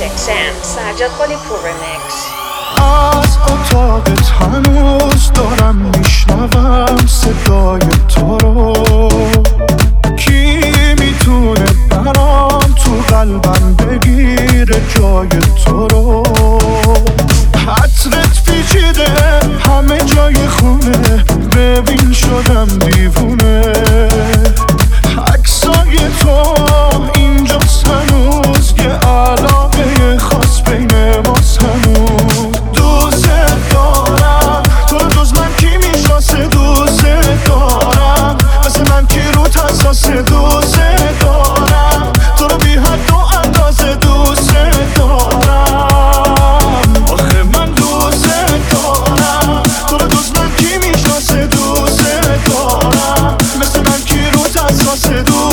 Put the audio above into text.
XM سجاد خالی پور رمیکس. از اتاقت هنوز دارم میشنوم صدای تو رو. کی میتونه برام تو قلبم بگیره جای تو رو؟ حطرت پیچیده همه جای خونه، ببین شدم دیوونه. عکسای تو اینجاست هنوز، یه علاقه خاص بین ماست هنوز. دوست دارم تو رو، جز من کی میشناسه؟ دوست دارم مثل من کی رو حساسه؟ دوست دارم تو رو بی حد و اندازه. دوست دارم آخه من دوست دارم تو رو، جز من کی میشناسه؟ دوست دارم مثل من کی رو حساسه؟